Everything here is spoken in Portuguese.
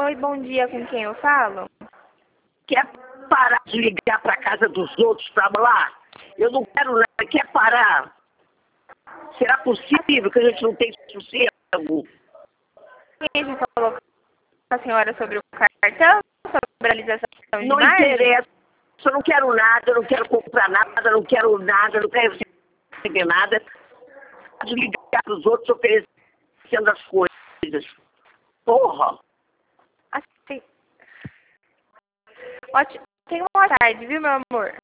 Oi, bom dia, com quem eu falo? Quer parar de ligar para casa dos outros para lá? Eu não quero nada. Quer parar? Será possível que a gente não tenha sossego? Quem já falou com a senhora sobre o cartão, sobre a realização de Não margem? interessa. Eu não quero nada, eu não quero comprar nada, eu não quero nada, eu não quero receber nada. De ligar para os outros oferecendo as coisas. Porra! Assim, ótimo. Tenha uma boa tarde, viu, meu amor?